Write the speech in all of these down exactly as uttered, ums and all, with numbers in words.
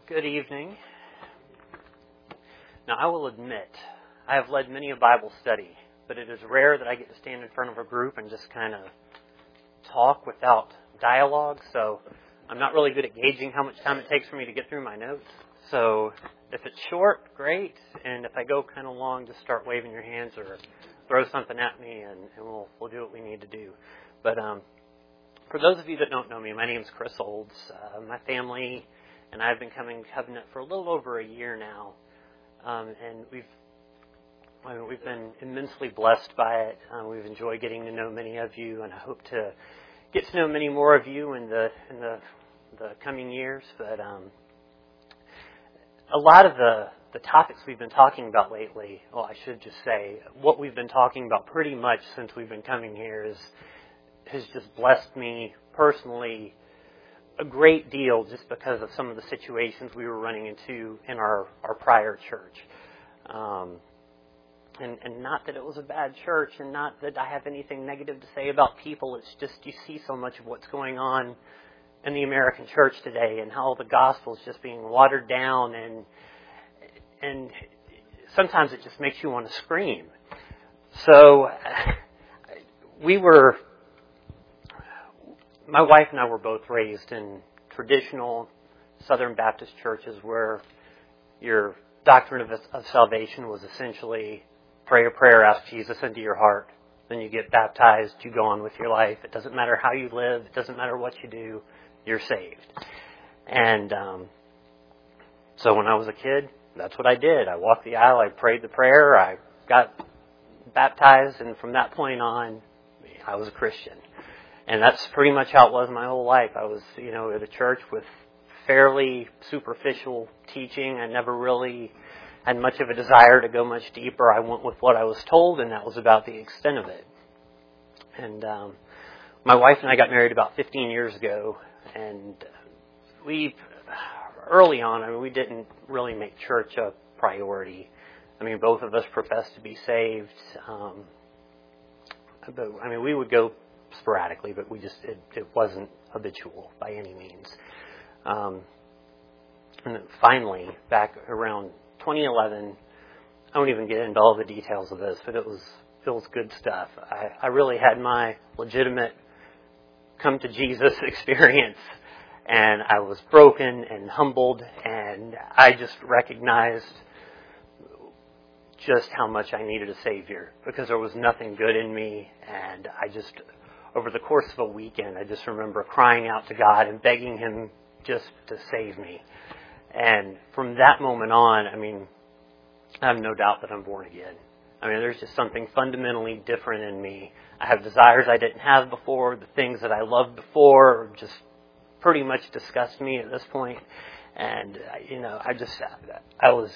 Good evening. Now, I will admit, I have led many a Bible study, but it is rare that I get to stand in front of a group and just kind of talk without dialogue, so I'm not really good at gauging how much time it takes for me to get through my notes. So if it's short, great, and if I go kind of long, just start waving your hands or throw something at me, and, and we'll we'll do what we need to do. But um, for those of you that don't know me, my name is Chris Olds. Uh, my family and I have been coming to Covenant for a little over a year now, um, and we've I mean, we've been immensely blessed by it. Uh, we've enjoyed getting to know many of you, and I hope to get to know many more of you in the in the, the coming years. But um, a lot of the, the topics we've been talking about lately, well, I should just say, what we've been talking about pretty much since we've been coming here is has just blessed me personally a great deal, just because of some of the situations we were running into in our, our prior church. Um, and, and not that it was a bad church, and not that I have anything negative to say about people. It's just you see so much of what's going on in the American church today, and how the gospel is just being watered down, and and sometimes it just makes you want to scream. So we were... My wife and I were both raised in traditional Southern Baptist churches where your doctrine of, of salvation was essentially pray a prayer, ask Jesus into your heart, then you get baptized, you go on with your life. It doesn't matter how you live, it doesn't matter what you do, you're saved. And um, so when I was a kid, that's what I did. I walked the aisle, I prayed the prayer, I got baptized, and from that point on, I was a Christian. And that's pretty much how it was my whole life. I was, you know, at a church with fairly superficial teaching. I never really had much of a desire to go much deeper. I went with what I was told, and that was about the extent of it. And um, my wife and I got married about fifteen years ago, and we, early on, I mean, we didn't really make church a priority. I mean, both of us professed to be saved. Um, but, I mean, we would go sporadically, but we just it, it wasn't habitual by any means. Um, and then finally, back around twenty eleven, I won't even get into all the details of this, but it was it was good stuff. I, I really had my legitimate come to Jesus experience, and I was broken and humbled, and I just recognized just how much I needed a Savior, because there was nothing good in me, and I just, over the course of a weekend, I just remember crying out to God and begging Him just to save me. And from that moment on, I mean, I have no doubt that I'm born again. I mean, there's just something fundamentally different in me. I have desires I didn't have before. The things that I loved before just pretty much disgust me at this point. And, you know, I just, I was,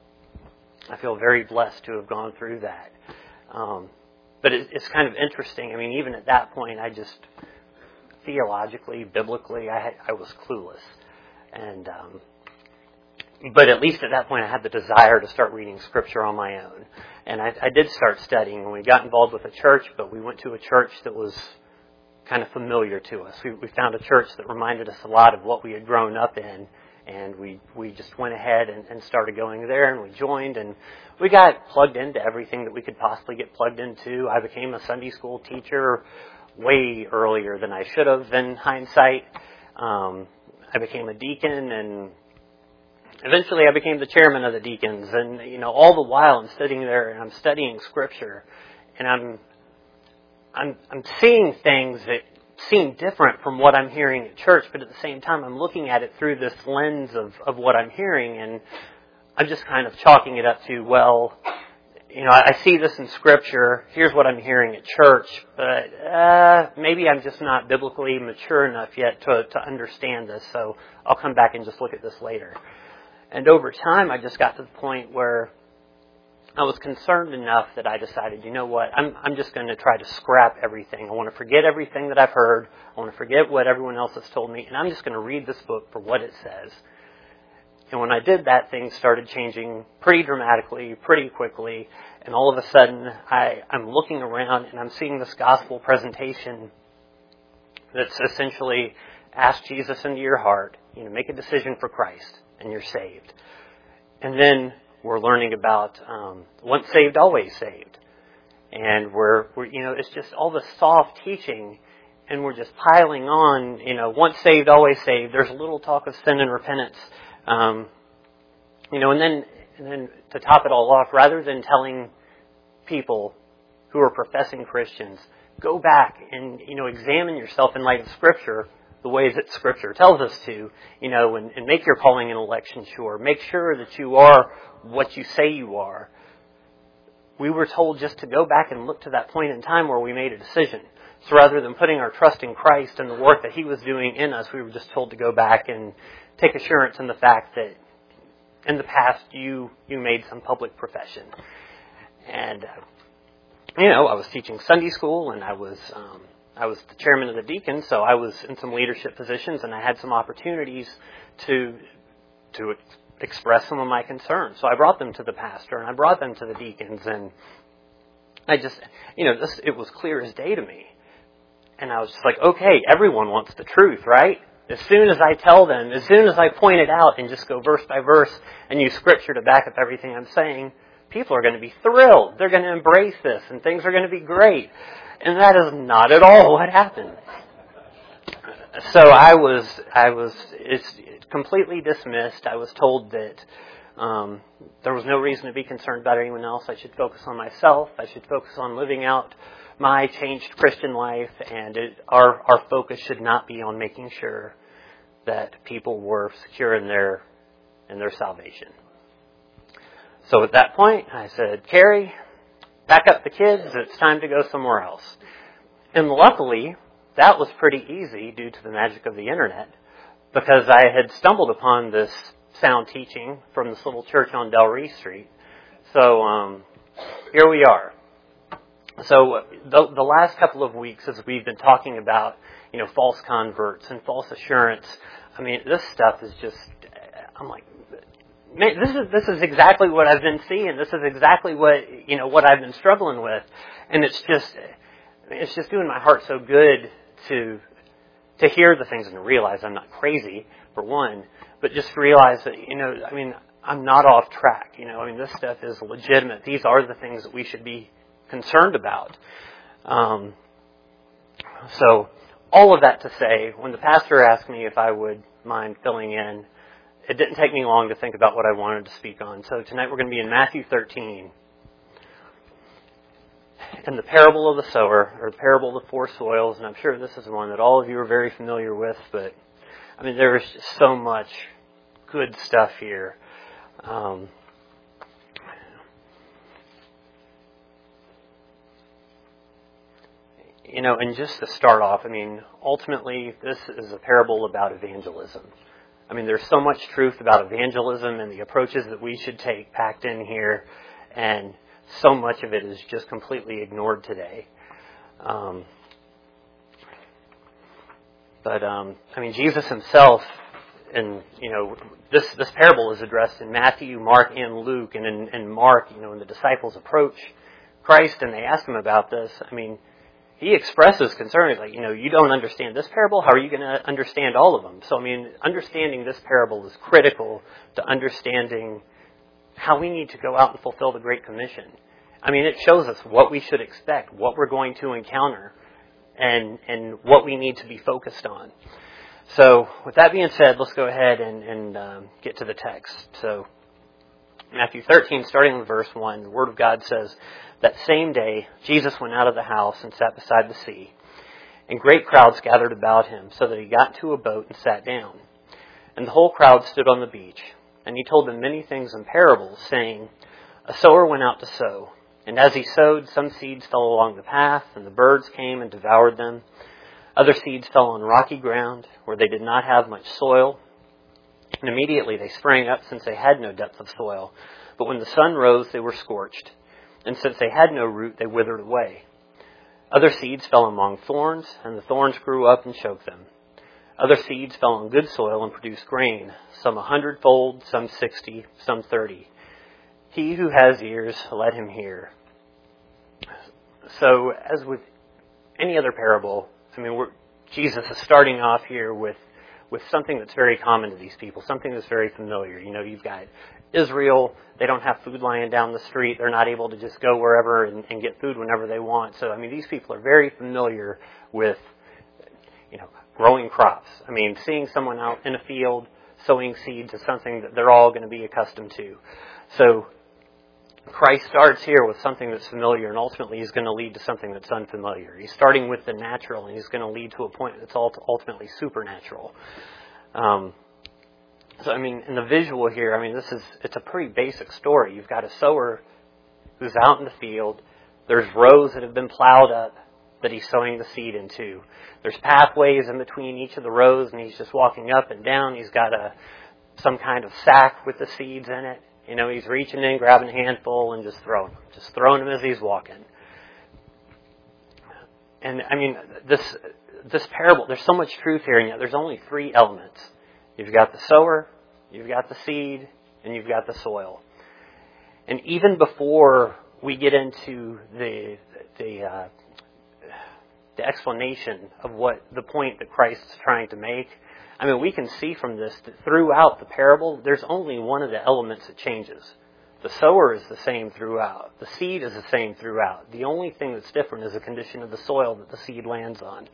I feel very blessed to have gone through that. Um, But it's kind of interesting. I mean, even at that point, I just, theologically, biblically, I had, I was clueless. And, um, but at least at that point, I had the desire to start reading Scripture on my own. And I, I did start studying, and we got involved with a church, but we went to a church that was kind of familiar to us. We, we found a church that reminded us a lot of what we had grown up in. And we, we just went ahead and, and started going there, and we joined, and we got plugged into everything that we could possibly get plugged into. I became a Sunday school teacher way earlier than I should have in hindsight. Um, I became a deacon, and eventually I became the chairman of the deacons. And, you know, all the while I'm sitting there and I'm studying Scripture, and I'm I'm I'm seeing things that seem different from what I'm hearing at church, but at the same time I'm looking at it through this lens of, of what I'm hearing, and I'm just kind of chalking it up to, well, you know, I see this in Scripture, here's what I'm hearing at church, but uh, maybe I'm just not biblically mature enough yet to, to understand this, so I'll come back and just look at this later. And over time, I just got to the point where I was concerned enough that I decided, you know what, I'm I'm just going to try to scrap everything. I want to forget everything that I've heard. I want to forget what everyone else has told me, and I'm just going to read this book for what it says. And when I did that, things started changing pretty dramatically, pretty quickly, and all of a sudden, I, I'm looking around and I'm seeing this gospel presentation that's essentially, ask Jesus into your heart, You know, make a decision for Christ, and you're saved. And then we're learning about um, once saved, always saved. And we're, we're, you know, it's just all the soft teaching, and we're just piling on, you know, once saved, always saved. There's a little talk of sin and repentance. Um, you know, and then, and then to top it all off, rather than telling people who are professing Christians, go back and, you know, examine yourself in light of Scripture, the ways that Scripture tells us to, you know, and, and make your calling and election sure. Make sure that you are what you say you are. We were told just to go back and look to that point in time where we made a decision. So rather than putting our trust in Christ and the work that He was doing in us, we were just told to go back and take assurance in the fact that in the past you, you made some public profession. And, you know, I was teaching Sunday school, and I was um, I was the chairman of the deacons, so I was in some leadership positions, and I had some opportunities to to express some of my concerns. So I brought them to the pastor, and I brought them to the deacons, and I just, you know, this, it was clear as day to me. And I was just like, okay, everyone wants the truth, right? As soon as I tell them, as soon as I point it out and just go verse by verse and use Scripture to back up everything I'm saying, people are going to be thrilled. They're going to embrace this, and things are going to be great. And that is not at all what happened. So I was, I was, it's completely dismissed. I was told that um, there was no reason to be concerned about anyone else. I should focus on myself. I should focus on living out my changed Christian life, and it, our our focus should not be on making sure that people were secure in their in their salvation. So at that point, I said, Carrie, pack up the kids. It's time to go somewhere else. And luckily, that was pretty easy due to the magic of the internet, because I had stumbled upon this sound teaching from this little church on Del Reese Street. So um, here we are. So the, the last couple of weeks, as we've been talking about, you know, false converts and false assurance, I mean, this stuff is just, I'm like, man, this is this is exactly what I've been seeing. This is exactly what, you know, what I've been struggling with, and it's just, it's just doing my heart so good to to hear the things and to realize I'm not crazy, for one, but just to realize that, you know, I mean, I'm not off track. You know, I mean, this stuff is legitimate. These are the things that we should be concerned about. Um, so all of that to say, when the pastor asked me if I would mind filling in, it didn't take me long to think about what I wanted to speak on. So tonight we're going to be in Matthew thirteen. And the parable of the sower, or the parable of the four soils, and I'm sure this is one that all of you are very familiar with, but I mean, there is just so much good stuff here. Um, you know, and just to start off, I mean, ultimately, this is a parable about evangelism. I mean, there's so much truth about evangelism and the approaches that we should take packed in here, and so much of it is just completely ignored today. Um, but, um, I mean, Jesus himself, and, you know, this, this parable is addressed in Matthew, Mark, and Luke. And in, in Mark, you know, when the disciples approach Christ and they ask him about this, I mean, he expresses concern. He's like, you know, you don't understand this parable? How are you going to understand all of them? So, I mean, understanding this parable is critical to understanding how we need to go out and fulfill the Great Commission. I mean, it shows us what we should expect, what we're going to encounter, and and what we need to be focused on. So, with that being said, let's go ahead and, and um, get to the text. So, Matthew thirteen, starting with verse one, the Word of God says, "That same day, Jesus went out of the house and sat beside the sea, and great crowds gathered about him, so that he got into a boat and sat down. And the whole crowd stood on the beach. And he told them many things in parables, saying, A sower went out to sow. And as he sowed, some seeds fell along the path, and the birds came and devoured them. Other seeds fell on rocky ground, where they did not have much soil. And immediately they sprang up, since they had no depth of soil. But when the sun rose, they were scorched. And since they had no root, they withered away. Other seeds fell among thorns, and the thorns grew up and choked them. Other seeds fell on good soil and produced grain, some a hundredfold, some sixty, some thirty. He who has ears, let him hear." So, as with any other parable, I mean, we're, Jesus is starting off here with with something that's very common to these people, something that's very familiar. You know, you've got Israel, they don't have food lying down the street. They're not able to just go wherever and, and get food whenever they want. So, I mean, these people are very familiar with, you know, growing crops. I mean, seeing someone out in a field sowing seeds is something that they're all going to be accustomed to. So, Christ starts here with something that's familiar, and ultimately he's going to lead to something that's unfamiliar. He's starting with the natural, and he's going to lead to a point that's ultimately supernatural. Um, so, I mean, in the visual here, I mean, this is, it's a pretty basic story. You've got a sower who's out in the field. There's rows that have been plowed up that he's sowing the seed into. There's pathways in between each of the rows, and he's just walking up and down. He's got a some kind of sack with the seeds in it. You know, he's reaching in, grabbing a handful, and just throwing them. Just throwing them as he's walking. And, I mean, this this parable, there's so much truth here, and yet there's only three elements. You've got the sower, you've got the seed, and you've got the soil. And even before we get into the the uh, the explanation of what the point that Christ is trying to make, I mean, we can see from this that throughout the parable, there's only one of the elements that changes. The sower is the same throughout. The seed is the same throughout. The only thing that's different is the condition of the soil that the seed lands on.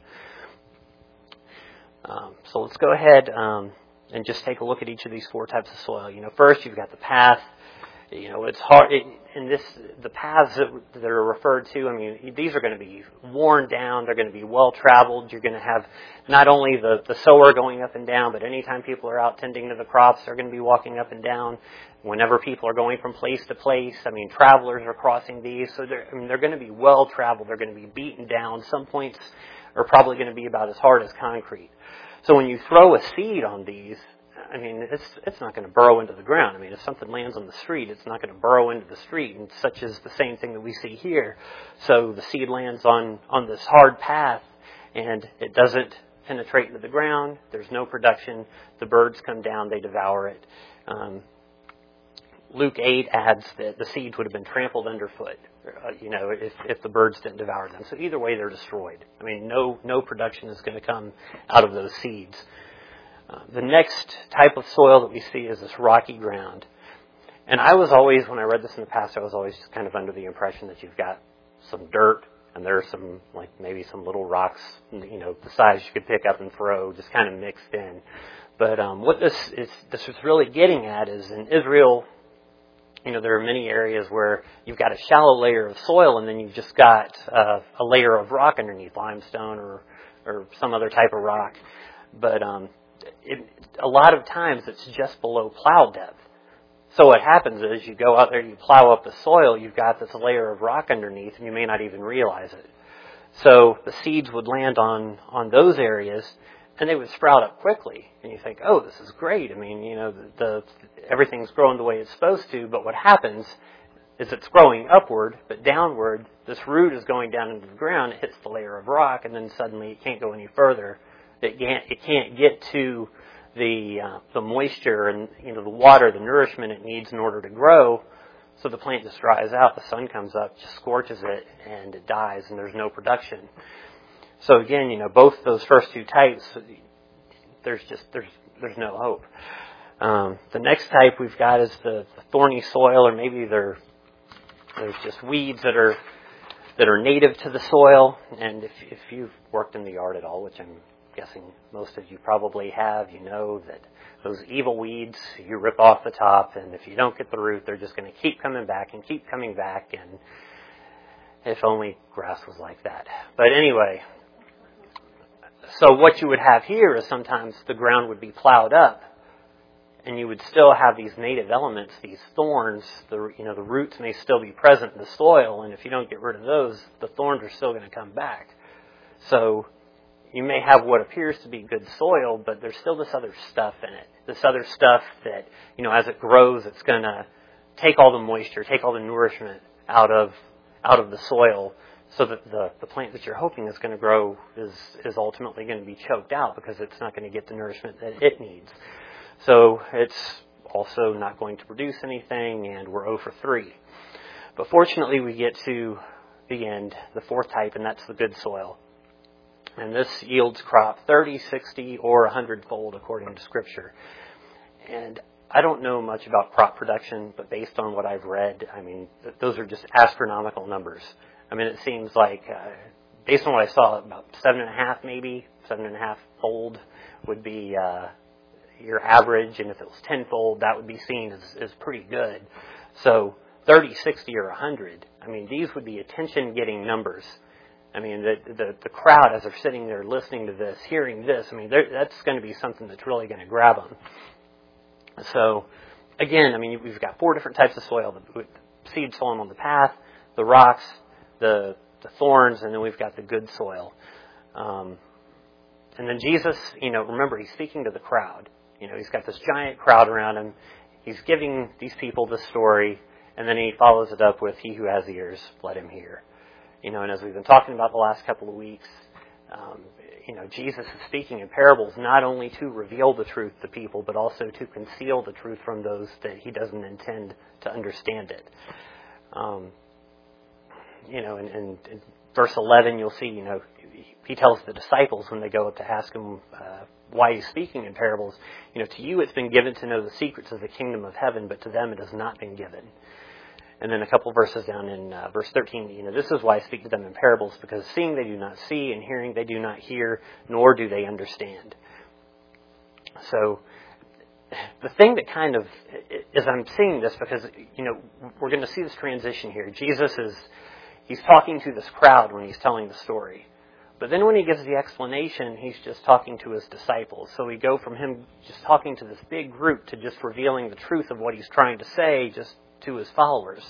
Um, so let's go ahead um, and just take a look at each of these four types of soil. You know, first you've got the path. You know, it's hard. It, and this, the paths that, that are referred to, I mean, these are going to be worn down. They're going to be well traveled. You're going to have not only the, the sower going up and down, but anytime people are out tending to the crops, they're going to be walking up and down. Whenever people are going from place to place, I mean, travelers are crossing these. So they're, I mean, they're going to be well traveled. They're going to be beaten down. Some points are probably going to be about as hard as concrete. So when you throw a seed on these, I mean, it's it's not going to burrow into the ground. I mean, if something lands on the street, it's not going to burrow into the street, and such is the same thing that we see here. So the seed lands on, on this hard path, and it doesn't penetrate into the ground. There's no production. The birds come down, they devour it. Um, Luke eight adds that the seeds would have been trampled underfoot, uh, you know, if, if the birds didn't devour them. So either way, they're destroyed. I mean, no no production is going to come out of those seeds. Uh, the next type of soil that we see is this rocky ground. And I was always, when I read this in the past, I was always kind of under the impression that you've got some dirt and there are some, like maybe some little rocks, you know, the size you could pick up and throw, just kind of mixed in. But um, what this is, this is really getting at is in Israel, you know, there are many areas where you've got a shallow layer of soil and then you've just got uh, a layer of rock underneath, limestone or, or some other type of rock. But um, It, a lot of times it's just below plow depth. So what happens is you go out there, you plow up the soil, you've got this layer of rock underneath, and you may not even realize it. So the seeds would land on, on those areas, and they would sprout up quickly. And you think, oh, this is great. I mean, you know, the, the everything's growing the way it's supposed to, but what happens is it's growing upward, but downward, this root is going down into the ground, it hits the layer of rock, and then suddenly it can't go any further. It can't, it can't get to the uh, the moisture and, you know, the water, the nourishment it needs in order to grow. So the plant just dries out. The sun comes up, just scorches it, and it dies, and there's no production. So again, you know, both those first two types, there's just there's there's no hope. Um, the next type we've got is the, the thorny soil, or maybe they're, there's just weeds that are that are native to the soil. And if if you've worked in the yard at all, which I'm guessing most of you probably have, you know that those evil weeds, you rip off the top, and if you don't get the root, they're just going to keep coming back and keep coming back. And if only grass was like that. But anyway, so what you would have here is sometimes the ground would be plowed up, and you would still have these native elements, these thorns. The you know the roots may still be present in the soil, and if you don't get rid of those, the thorns are still going to come back. So you may have what appears to be good soil, but there's still this other stuff in it. This other stuff that, you know, as it grows, it's going to take all the moisture, take all the nourishment out of out of the soil, so that the, the plant that you're hoping is going to grow is, is ultimately going to be choked out because it's not going to get the nourishment that it needs. So it's also not going to produce anything, and we're zero for three. But fortunately, we get to the end, the fourth type, and that's the good soil. And this yields crop thirty, sixty, or one hundred fold according to Scripture. And I don't know much about crop production, but based on what I've read, I mean, th- those are just astronomical numbers. I mean, it seems like, uh, based on what I saw, about seven and a half maybe, seven and a half fold would be uh, your average. And if it was tenfold, that would be seen as, as pretty good. So thirty, sixty, or one hundred, I mean, these would be attention-getting numbers. I mean, the, the the crowd, as they're sitting there listening to this, hearing this, I mean, that's going to be something that's really going to grab them. So, again, I mean, we've got four different types of soil: the seed sown on the path, the rocks, the the thorns, and then we've got the good soil. Um, and then Jesus, you know, remember, he's speaking to the crowd. You know, he's got this giant crowd around him. He's giving these people this story, and then he follows it up with, "He who has ears, let him hear." You know, and as we've been talking about the last couple of weeks, um, you know, Jesus is speaking in parables not only to reveal the truth to people, but also to conceal the truth from those that he doesn't intend to understand it. Um, you know, in, in, in verse eleven, you'll see, you know, he tells the disciples when they go up to ask him uh, why he's speaking in parables, you know, to you it's been given to know the secrets of the kingdom of heaven, but to them it has not been given. And then a couple verses down in uh, verse thirteen, you know, this is why I speak to them in parables, because seeing they do not see, and hearing they do not hear, nor do they understand. So the thing that kind of, as I'm seeing this, because, you know, we're going to see this transition here. Jesus is, he's talking to this crowd when he's telling the story. But then when he gives the explanation, he's just talking to his disciples. So we go from him just talking to this big group to just revealing the truth of what he's trying to say, just to his followers.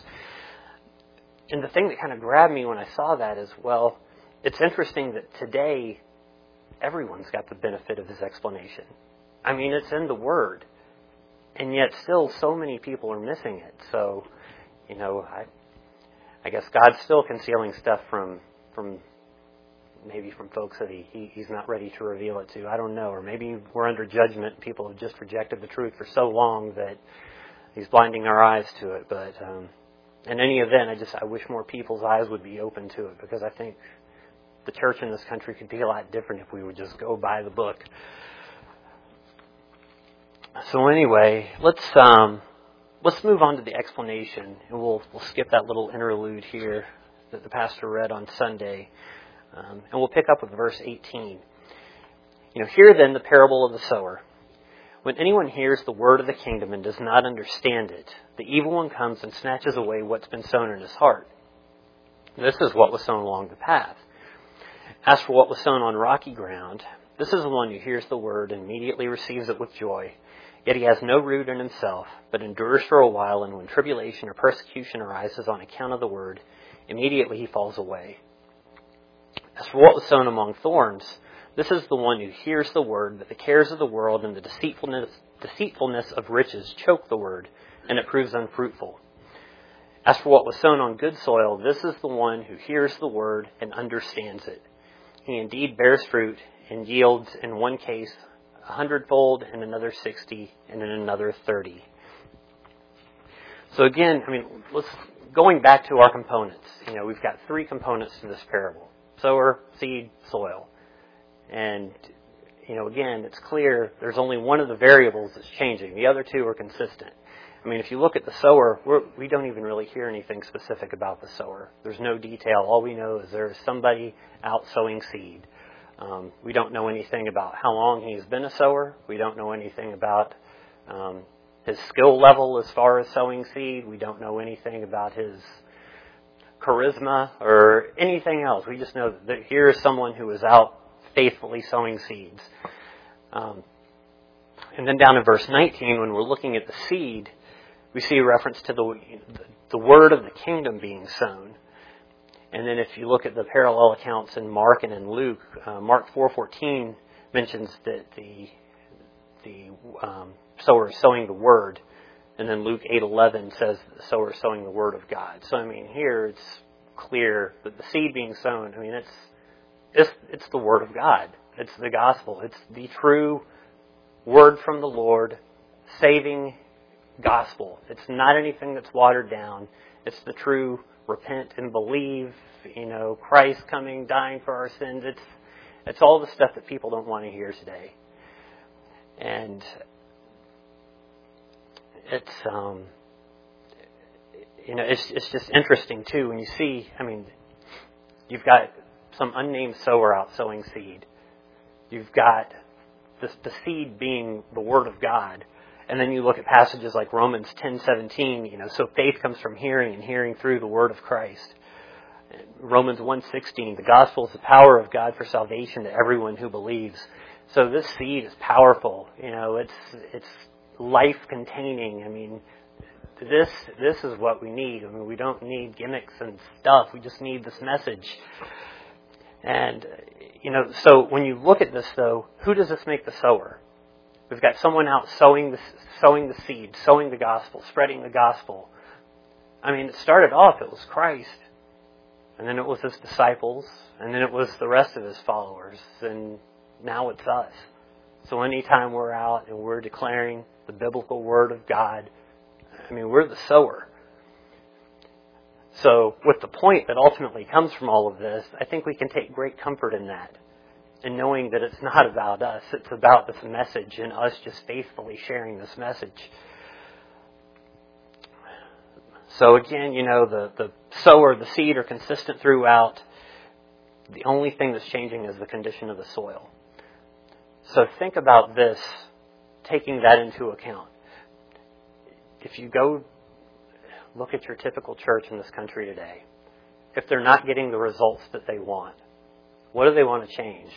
And the thing that kind of grabbed me when I saw that is, well, it's interesting that today everyone's got the benefit of his explanation. I mean, it's in the Word, and yet still so many people are missing it. So, you know, I, I guess God's still concealing stuff from, from maybe from folks that he, he he's not ready to reveal it to. I don't know. Or maybe we're under judgment. People have just rejected the truth for so long that he's blinding our eyes to it. But um, in any event, I just I wish more people's eyes would be open to it, because I think the church in this country could be a lot different if we would just go by the book. So anyway, let's um, let's move on to the explanation, and we'll we'll skip that little interlude here that the pastor read on Sunday, um, and we'll pick up with verse eighteen. You know, hear then the parable of the sower. When anyone hears the word of the kingdom and does not understand it, the evil one comes and snatches away what's been sown in his heart. This is what was sown along the path. As for what was sown on rocky ground, this is the one who hears the word and immediately receives it with joy. Yet he has no root in himself, but endures for a while, and when tribulation or persecution arises on account of the word, immediately he falls away. As for what was sown among thorns, this is the one who hears the word, but the cares of the world and the deceitfulness, deceitfulness of riches choke the word, and it proves unfruitful. As for what was sown on good soil, this is the one who hears the word and understands it. He indeed bears fruit and yields, in one case, a hundredfold, in another sixty, and in another thirty. So again, I mean, let's going back to our components. You know, we've got three components to this parable: sower, seed, soil. And, you know, again, it's clear there's only one of the variables that's changing. The other two are consistent. I mean, if you look at the sower, we're, we don't even really hear anything specific about the sower. There's no detail. All we know is there's somebody out sowing seed. Um, we don't know anything about how long he's been a sower. We don't know anything about um, his skill level as far as sowing seed. We don't know anything about his charisma or anything else. We just know that here is someone who is out faithfully sowing seeds. Um, and then down in verse nineteen, when we're looking at the seed, we see a reference to the the word of the kingdom being sown. And then if you look at the parallel accounts in Mark and in Luke, uh, Mark four fourteen mentions that the the um, sower is sowing the word, and then Luke eight eleven says that the sower is sowing the word of God. So I mean, here it's clear that the seed being sown, I mean, it's It's, it's the Word of God. It's the gospel. It's the true word from the Lord, saving gospel. It's not anything that's watered down. It's the true repent and believe, you know, Christ coming, dying for our sins. It's It's all the stuff that people don't want to hear today. And it's, um, you know, it's, it's just interesting too when you see, I mean, you've got some unnamed sower out sowing seed. You've got the, the seed being the Word of God. And then you look at passages like Romans ten seventeen, you know, so faith comes from hearing and hearing through the Word of Christ. Romans one sixteen, the gospel is the power of God for salvation to everyone who believes. So this seed is powerful. You know, it's it's life-containing. I mean, this this is what we need. I mean, we don't need gimmicks and stuff. We just need this message. And, you know, so when you look at this, though, who does this make the sower? We've got someone out sowing the, sowing the seed, sowing the gospel, spreading the gospel. I mean, it started off, it was Christ. And then it was his disciples. And then it was the rest of his followers. And now it's us. So anytime we're out and we're declaring the biblical word of God, I mean, we're the sower. So with the point that ultimately comes from all of this, I think we can take great comfort in that. And knowing that it's not about us, it's about this message and us just faithfully sharing this message. So again, you know, the, the sower, the seed are consistent throughout. The only thing that's changing is the condition of the soil. So think about this, taking that into account. If you go look at your typical church in this country today, if they're not getting the results that they want, what do they want to change?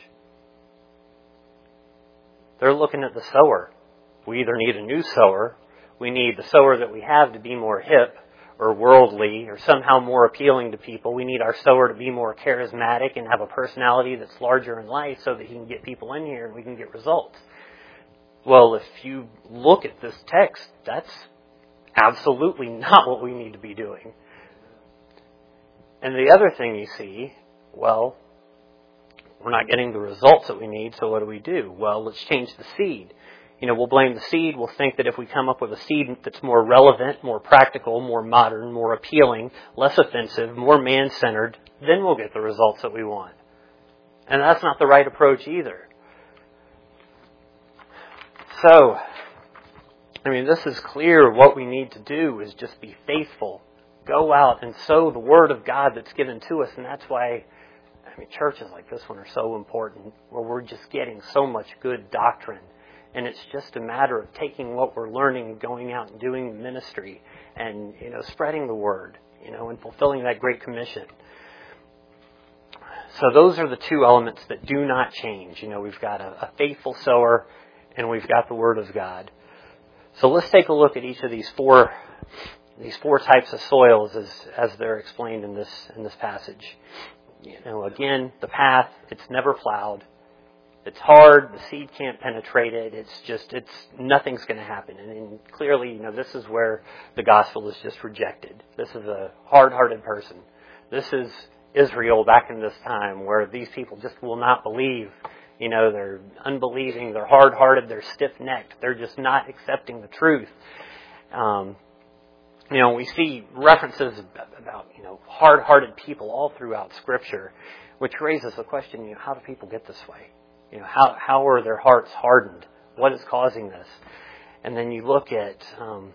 They're looking at the sower. We either need a new sower, we need the sower that we have to be more hip or worldly or somehow more appealing to people. We need our sower to be more charismatic and have a personality that's larger in life so that he can get people in here and we can get results. Well, if you look at this text, that's absolutely not what we need to be doing. And the other thing you see, well, we're not getting the results that we need, so what do we do? Well, let's change the seed. You know, we'll blame the seed. We'll think that if we come up with a seed that's more relevant, more practical, more modern, more appealing, less offensive, more man-centered, then we'll get the results that we want. And that's not the right approach either. So, I mean, this is clear. What we need to do is just be faithful. Go out and sow the Word of God that's given to us, and that's why I mean, churches like this one are so important, where we're just getting so much good doctrine. And it's just a matter of taking what we're learning and going out and doing the ministry and, you know, spreading the word, you know, and fulfilling that Great Commission. So those are the two elements that do not change. You know, we've got a, a faithful sower and we've got the Word of God. So let's take a look at each of these four these four types of soils as as they're explained in this in this passage. You know, again, the path, it's never plowed. It's hard. The seed can't penetrate it. It's just, it's, nothing's going to happen. And, and clearly, you know, this is where the gospel is just rejected. This is a hard-hearted person. This is Israel back in this time where these people just will not believe. You know, they're unbelieving. They're hard-hearted. They're stiff-necked. They're just not accepting the truth. Um, You know, we see references about, you know, hard-hearted people all throughout Scripture, which raises the question, you know, how do people get this way? You know, how how are their hearts hardened? What is causing this? And then you look at, um,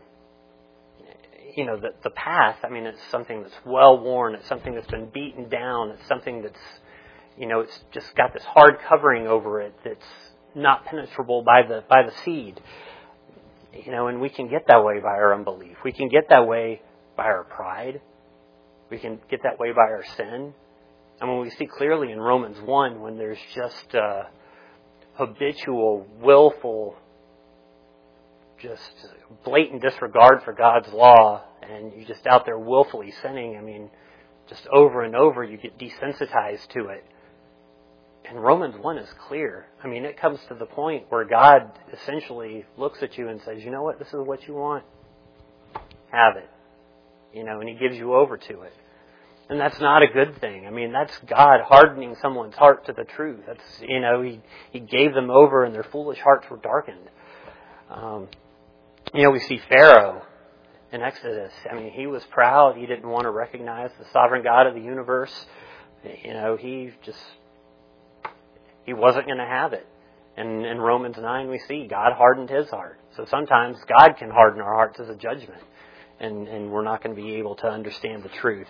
you know, the, the path. I mean, it's something that's well-worn. It's something that's been beaten down. It's something that's, you know, it's just got this hard covering over it that's not penetrable by the by the seed. You know, and we can get that way by our unbelief. We can get that way by our pride. We can get that way by our sin. And when we see clearly in Romans one, when there's just uh, habitual, willful, just blatant disregard for God's law, and you're just out there willfully sinning, I mean, just over and over, you get desensitized to it. And Romans one is clear. I mean, it comes to the point where God essentially looks at you and says, you know what, this is what you want. Have it. You know, and He gives you over to it. And that's not a good thing. I mean, that's God hardening someone's heart to the truth. That's, you know, He, he gave them over and their foolish hearts were darkened. Um, you know, we see Pharaoh in Exodus. I mean, he was proud. He didn't want to recognize the sovereign God of the universe. You know, he just... he wasn't going to have it. And in Romans nine we see God hardened his heart. So sometimes God can harden our hearts as a judgment. And, and we're not going to be able to understand the truth.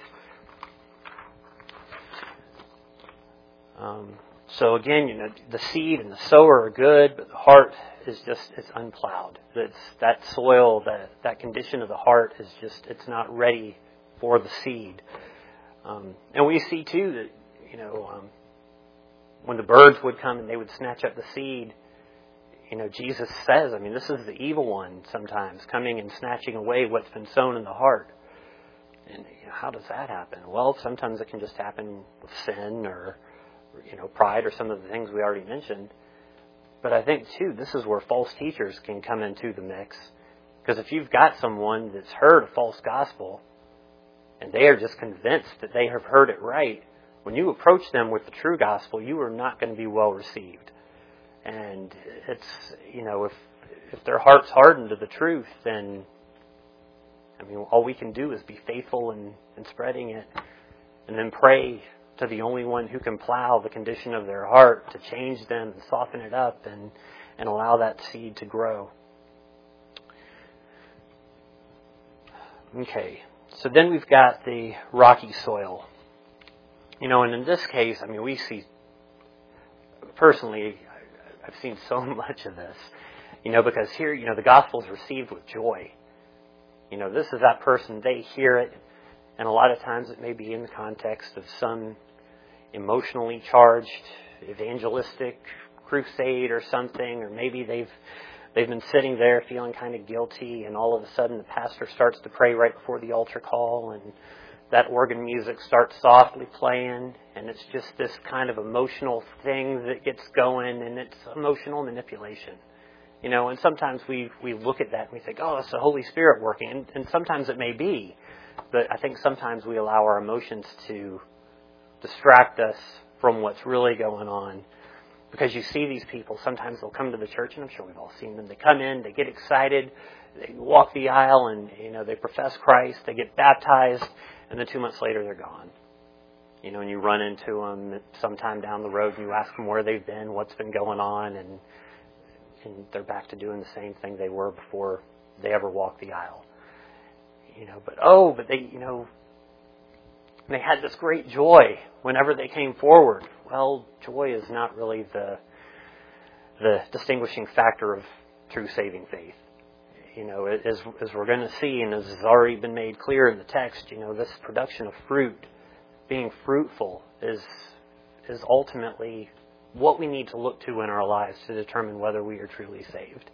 Um, so again, you know, the seed and the sower are good, but the heart is just, it's unplowed. It's that soil, that, that condition of the heart is just, it's not ready for the seed. Um, and we see too that, you know, um, when the birds would come and they would snatch up the seed, you know, Jesus says, I mean, this is the evil one sometimes coming and snatching away what's been sown in the heart. And you know, how does that happen? Well, sometimes it can just happen with sin or, you know, pride or some of the things we already mentioned. But I think, too, this is where false teachers can come into the mix. Because if you've got someone that's heard a false gospel and they are just convinced that they have heard it right, when you approach them with the true gospel, you are not going to be well received. And it's, you know, if if their heart's hardened to the truth, then, I mean, all we can do is be faithful in, in spreading it and then pray to the only one who can plow the condition of their heart to change them and soften it up and, and allow that seed to grow. Okay, so then we've got the rocky soil. You know, and in this case, I mean, we see, personally, I've seen so much of this, you know, because here, you know, the gospel is received with joy. You know, this is that person, they hear it, and a lot of times it may be in the context of some emotionally charged evangelistic crusade or something, or maybe they've they've been sitting there feeling kind of guilty, and all of a sudden the pastor starts to pray right before the altar call, and that organ music starts softly playing, and it's just this kind of emotional thing that gets going, and it's emotional manipulation. You know, and sometimes we, we look at that and we think, oh, it's the Holy Spirit working, and, and sometimes it may be, but I think sometimes we allow our emotions to distract us from what's really going on. Because you see these people, sometimes they'll come to the church, and I'm sure we've all seen them. They come in, they get excited, they walk the aisle, and you know they profess Christ, they get baptized, and then two months later they're gone. You know, and you run into them sometime down the road, and you ask them where they've been, what's been going on, and and they're back to doing the same thing they were before they ever walked the aisle. You know, but oh, but they, you know, they had this great joy whenever they came forward. Well, joy is not really the the distinguishing factor of true saving faith. You know, as as we're going to see, and as has already been made clear in the text, you know, this production of fruit, being fruitful, is is ultimately what we need to look to in our lives to determine whether we are truly saved.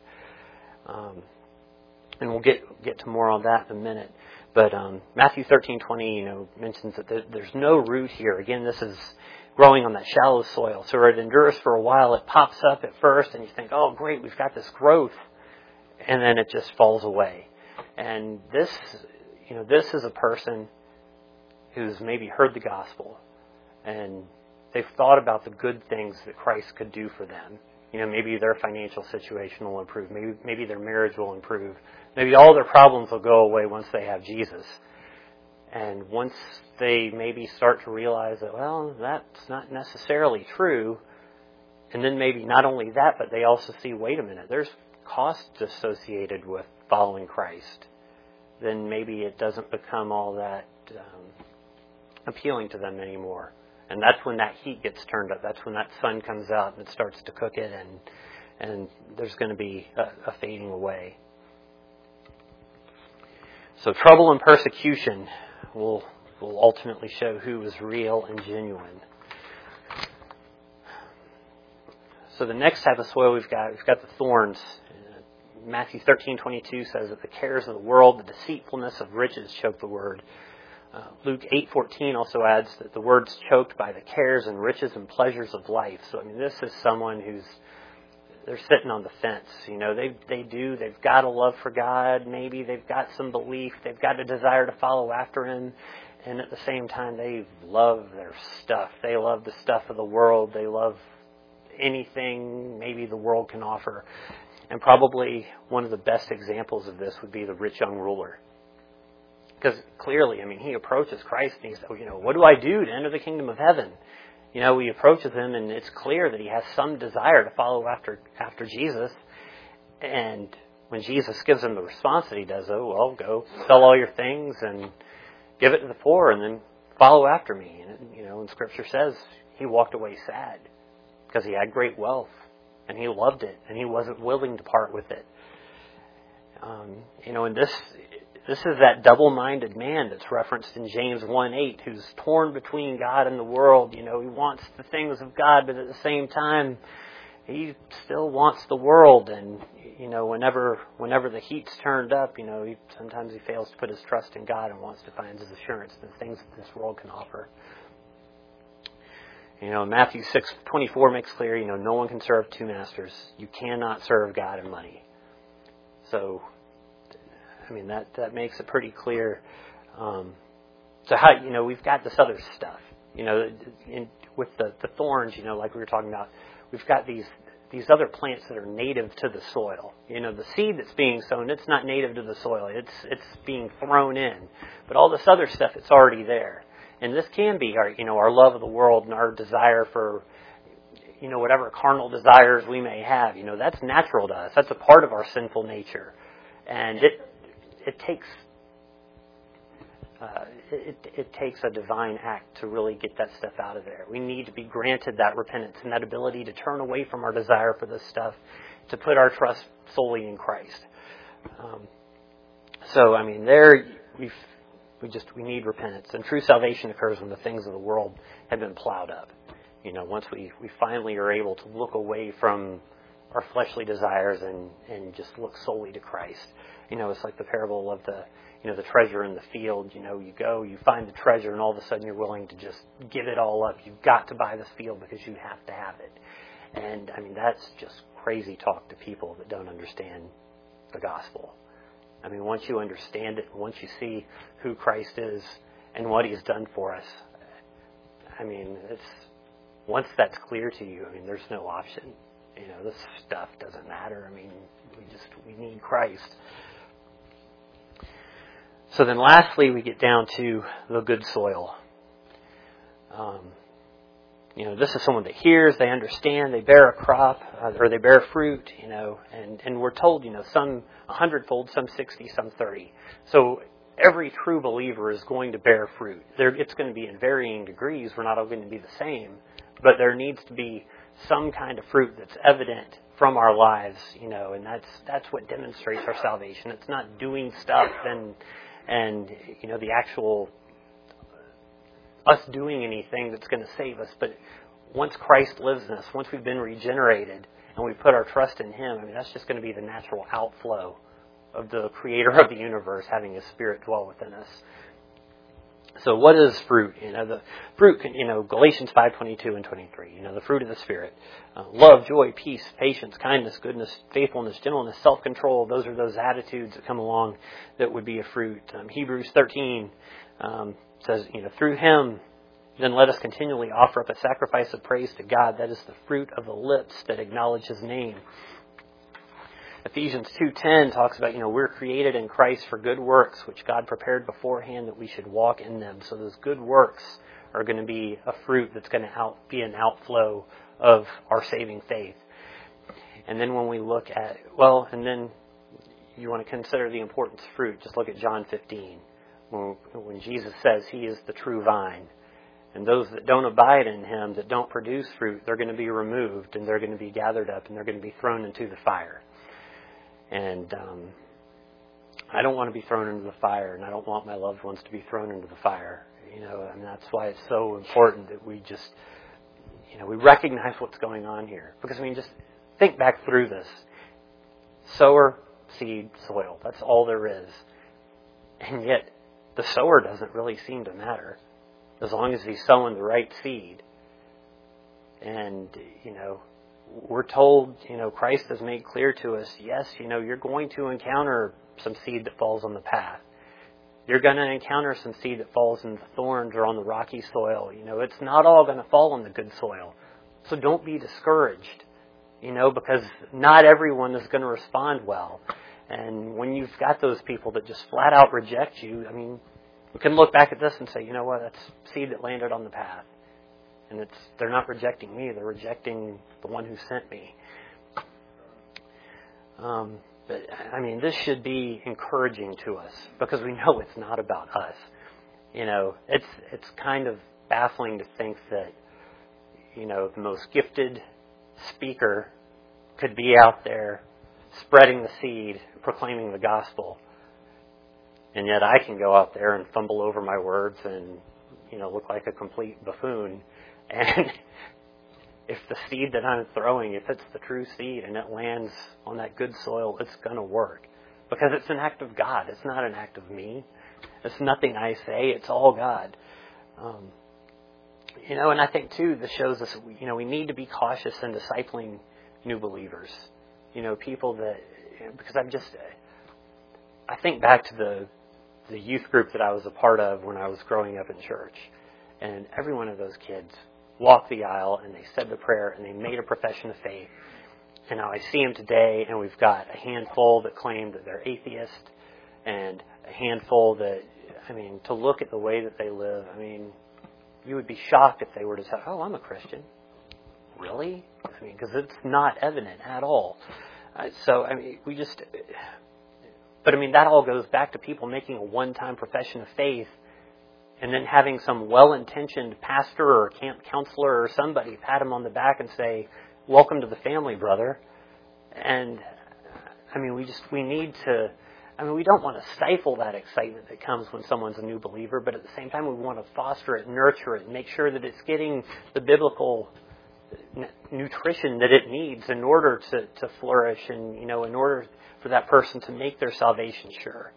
Um, and we'll get get to more on that in a minute. But um, Matthew thirteen twenty, you know, mentions that there, there's no root here. Again, this is growing on that shallow soil. So it endures for a while. It pops up at first, and you think, oh, great, we've got this growth. And then it just falls away. And this, you know, this is a person who's maybe heard the gospel, and they've thought about the good things that Christ could do for them. You know, maybe their financial situation will improve. Maybe maybe their marriage will improve. Maybe all their problems will go away once they have Jesus. And once they maybe start to realize that, well, that's not necessarily true, and then maybe not only that, but they also see, wait a minute, there's costs associated with following Christ, then maybe it doesn't become all that um, appealing to them anymore. And that's when that heat gets turned up. That's when that sun comes out and it starts to cook it, and and there's going to be a, a fading away. So trouble and persecution will will ultimately show who is real and genuine. So the next type of soil we've got, we've got the thorns. Matthew thirteen twenty-two says that the cares of the world, the deceitfulness of riches choke the word. Uh, Luke eight fourteen also adds that the word's choked by the cares and riches and pleasures of life. So I mean, this is someone who's they're sitting on the fence. You know, they they do they've got a love for God. Maybe they've got some belief. They've got a desire to follow after Him, and at the same time, they love their stuff. They love the stuff of the world. They love anything maybe the world can offer. And probably one of the best examples of this would be the rich young ruler. Because clearly, I mean, he approaches Christ and he says, oh, you know, what do I do to enter the kingdom of heaven? You know, he approaches him, and it's clear that he has some desire to follow after after Jesus. And when Jesus gives him the response that he does, oh, well, go sell all your things and give it to the poor, and then follow after me. And, you know, and Scripture says he walked away sad because he had great wealth, and he loved it, and he wasn't willing to part with it. Um, you know, and this this is that double-minded man that's referenced in James one eight, who's torn between God and the world. You know, he wants the things of God, but at the same time, he still wants the world. And, you know, whenever whenever the heat's turned up, you know, he, sometimes he fails to put his trust in God and wants to find his assurance in the things that this world can offer. You know, Matthew six twenty-four makes clear, you know, no one can serve two masters. You cannot serve God and money. So, I mean, that, that makes it pretty clear. Um, so, how, you know, we've got this other stuff. You know, in, with the, the thorns, you know, like we were talking about, we've got these these other plants that are native to the soil. You know, the seed that's being sown, it's not native to the soil. It's it's being thrown in. But all this other stuff, it's already there. And this can be our, you know, our love of the world and our desire for, you know, whatever carnal desires we may have. You know, that's natural to us. That's a part of our sinful nature. And it it takes uh, it, it takes a divine act to really get that stuff out of there. We need to be granted that repentance and that ability to turn away from our desire for this stuff, to put our trust solely in Christ. Um, so, I mean, there we've we just we need repentance, and true salvation occurs when the things of the world have been plowed up. You know, once we, we finally are able to look away from our fleshly desires and, and just look solely to Christ. You know, it's like the parable of the, you know, the treasure in the field. You know, you go, you find the treasure, and all of a sudden you're willing to just give it all up. You've got to buy this field because you have to have it. And, I mean, that's just crazy talk to people that don't understand the gospel. I mean, once you understand it, once you see who Christ is and what He's done for us, I mean, it's once that's clear to you, I mean, there's no option. You know, this stuff doesn't matter. I mean, we just, we need Christ. So then lastly, we get down to the good soil. Um, you know, this is someone that hears, they understand, they bear a crop, uh, or they bear fruit, you know, and, and we're told, you know, some a hundredfold, some sixty, some thirty. So every true believer is going to bear fruit. There, it's going to be in varying degrees. We're not all going to be the same. But there needs to be some kind of fruit that's evident from our lives, you know, and that's that's what demonstrates our salvation. It's not doing stuff and, and you know, the actual us doing anything that's going to save us. But once Christ lives in us, once we've been regenerated and we put our trust in Him, I mean, that's just going to be the natural outflow of the Creator of the universe having His Spirit dwell within us. So what is fruit? You know, the fruit, you know, Galatians five twenty-two and twenty-three, you know, the fruit of the Spirit. Uh, love, joy, peace, patience, kindness, goodness, faithfulness, gentleness, self-control. Those are those attitudes that come along that would be a fruit. Um, Hebrews thirteen um, says, you know, through Him, then let us continually offer up a sacrifice of praise to God. That is the fruit of the lips that acknowledge His name. Ephesians two ten talks about, you know, we're created in Christ for good works, which God prepared beforehand that we should walk in them. So those good works are going to be a fruit that's going to out, be an outflow of our saving faith. And then when we look at, well, and then you want to consider the importance of fruit. Just look at John fifteen, when, when Jesus says He is the true vine. And those that don't abide in Him, that don't produce fruit, they're going to be removed, and they're going to be gathered up, and they're going to be thrown into the fire. And um, I don't want to be thrown into the fire, and I don't want my loved ones to be thrown into the fire. You know, and that's why it's so important that we just, you know, we recognize what's going on here. Because, I mean, just think back through this. Sower, seed, soil. That's all there is. And yet, the sower doesn't really seem to matter, as long as he's sowing the right seed. And, you know, we're told, you know, Christ has made clear to us, yes, you know, you're going to encounter some seed that falls on the path. You're going to encounter some seed that falls in the thorns or on the rocky soil. You know, it's not all going to fall on the good soil. So don't be discouraged, you know, because not everyone is going to respond well. And when you've got those people that just flat out reject you, I mean, we can look back at this and say, you know what, that's seed that landed on the path. And it's they're not rejecting me, they're rejecting the one who sent me. Um, but, I mean, this should be encouraging to us because we know it's not about us. You know, it's it's kind of baffling to think that, you know, the most gifted speaker could be out there spreading the seed, proclaiming the gospel. And yet I can go out there and fumble over my words and, you know, look like a complete buffoon. And if the seed that I'm throwing, if it's the true seed and it lands on that good soil, it's going to work. Because it's an act of God. It's not an act of me. It's nothing I say. It's all God. Um, you know, and I think, too, this shows us, you know, we need to be cautious in discipling new believers. You know, people that, because I'm just, I think back to the the youth group that I was a part of when I was growing up in church. And every one of those kids walked the aisle and they said the prayer and they made a profession of faith. And now I see them today, and we've got a handful that claim that they're atheist, and a handful that, I mean, to look at the way that they live, I mean, you would be shocked if they were to say, oh, I'm a Christian. Really? I mean, because it's not evident at all. Uh, so, I mean, we just... But, I mean, that all goes back to people making a one-time profession of faith and then having some well-intentioned pastor or camp counselor or somebody pat them on the back and say, welcome to the family, brother. And, I mean, we just, we need to, I mean, we don't want to stifle that excitement that comes when someone's a new believer, but at the same time, we want to foster it, nurture it, and make sure that it's getting the biblical n- nutrition that it needs in order to, to flourish and, you know, in order for that person to make their salvation sure.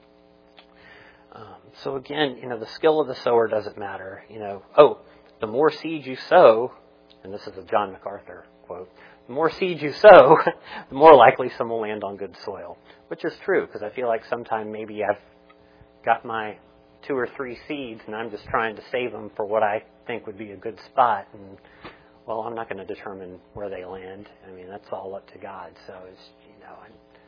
Um, so again, you know, the skill of the sower doesn't matter. You know, oh, the more seed you sow, and this is a John MacArthur quote, the more seed you sow, the more likely some will land on good soil. Which is true, because I feel like sometime maybe I've got my two or three seeds and I'm just trying to save them for what I think would be a good spot. And, well, I'm not going to determine where they land. I mean, that's all up to God. So, it's, you know, I'm,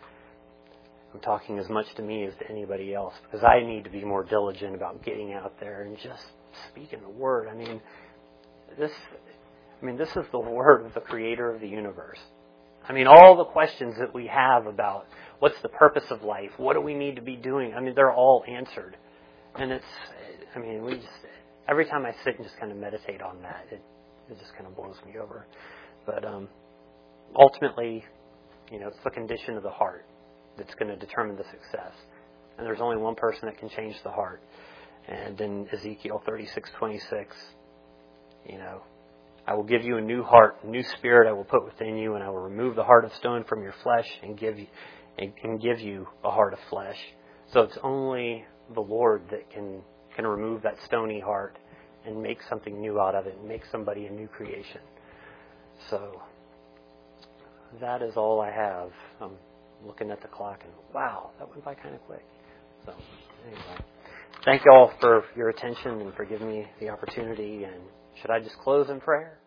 I'm talking as much to me as to anybody else, because I need to be more diligent about getting out there and just speaking the word. I mean, this, I mean, this is the word of the creator of the universe. I mean, all the questions that we have about what's the purpose of life, what do we need to be doing, I mean, they're all answered. And it's, I mean, we just, every time I sit and just kind of meditate on that, it, it just kind of blows me over. But um, ultimately, you know, it's the condition of the heart that's going to determine the success. And there's only one person that can change the heart. And in Ezekiel thirty-six twenty-six, you know, I will give you a new heart, a new spirit I will put within you, and I will remove the heart of stone from your flesh and give you, and, and give you a heart of flesh. So it's only the Lord that can, can remove that stony heart and make something new out of it and make somebody a new creation. So that is all I have. I'm looking at the clock and wow, that went by kind of quick. So anyway, thank you all for your attention and for giving me the opportunity. And should I just close in prayer?